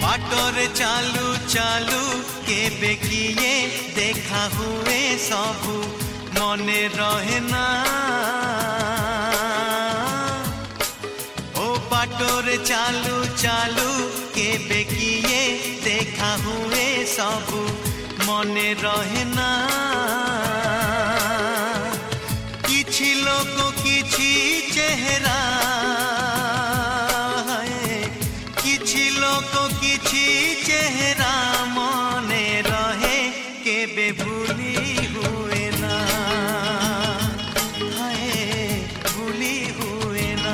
बाटरे चालू चालू केबे किए देखा हुए सबू मने रहे ना। ओ बाटरे चालू चालू केबे किए देखा हुए सबू मने रहे ना। किछि लोक किछि चेहरा किछि लोक किछि चेहरा मने रहे केबे भूली हुए ना। हाय भूली हुए ना।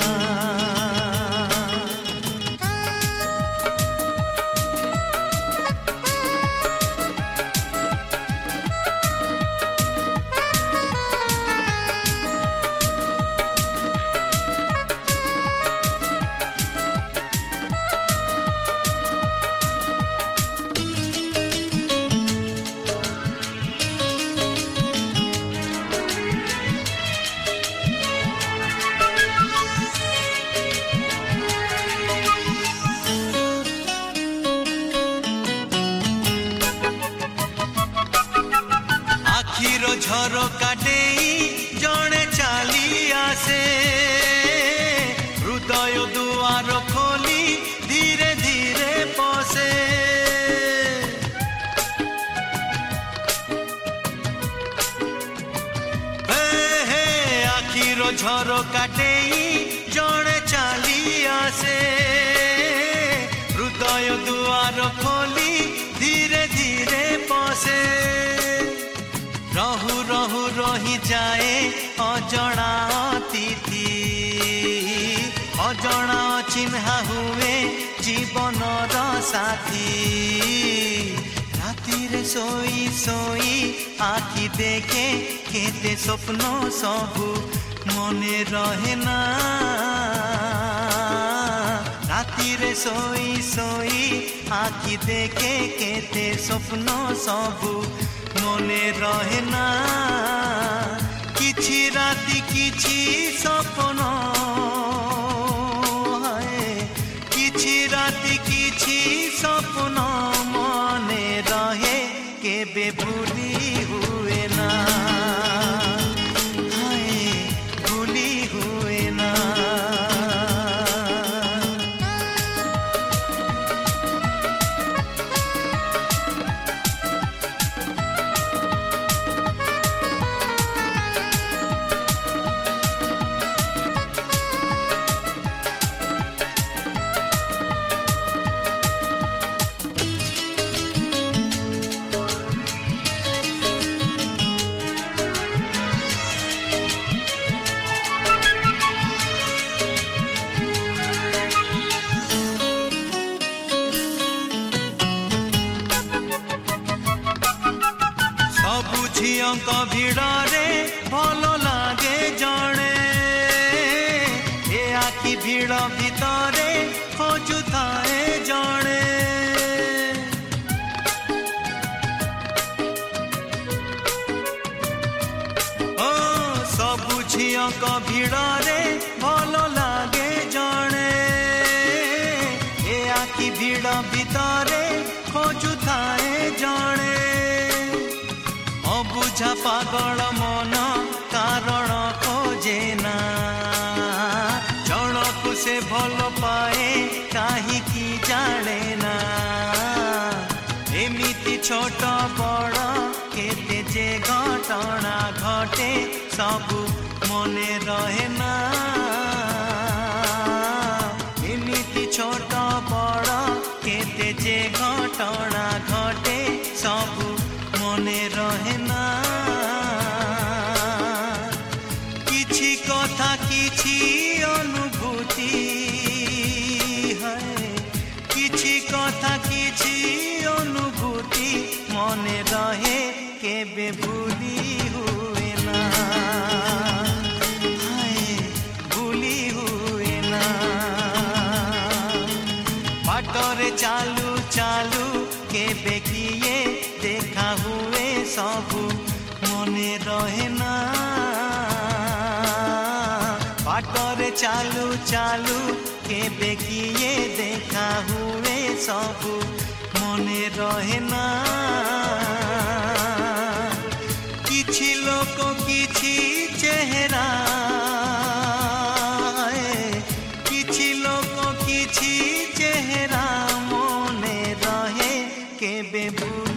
झरोका डेई जणे चाली आसे हृदय दुआर खोली धीरे धीरे पसे। हे हे आखिर झरोका डेई जणे चाली आसे हृदय दुआर खोली धीरे धीरे पसे। रहु रहु रही जाए अजणा अतिथि अजणा चिन्हा हुए जीवनर साथी। राति रे सोई सोई आखि देखे केते स्वप्न सबू मने रहे ना। राति रे सोई सोई आखि देखे केते स्वप्न सबू मने रहे ना। किछि राति किछि सपन किछि राति किछि सपन मने रहे केबे भूली हुए ना। भूली हुए ना। झियंक भिड़े भल लागे जणे ए आखि भिड़ भितरे खोजुताए जणे। ओ सबु झियंक भिड़े भल लागे जणे ए आखि भिड़ भितरे खोजुताए जणे। बुझा पागल मन कारण खोजे ना जणकु से भल पाए काहे की जाने ना। एमिति छोट बड़ केते जे घटना घटे सबु मने रहे ना। एमिति छोट बड़ केते जे घटना घटे सबु मने रहे ना। किछि कथा किछि अनुभूति है किछि कथा किछि अनुभूति मने रहे केबे भूली हुए ना। भूली हुए ना। बाटरे चालू चालू केबे किए देखा हुए सबू मने रहे ना। बाटरे चालू चालू केबे किए देखा हुए सबू मने रहे ना किछि लोक किछि चेहरा किछि लोक किछि चेहरा मने रहे केबे